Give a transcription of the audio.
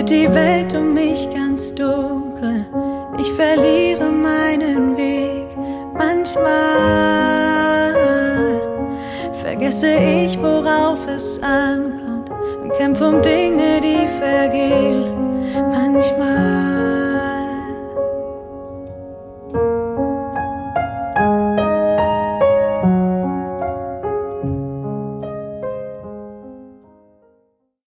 wird die Welt um mich ganz dunkel. Ich verliere meinen Weg. Manchmal vergesse ich, worauf es ankommt und kämpfe um Dinge, die vergehen. Manchmal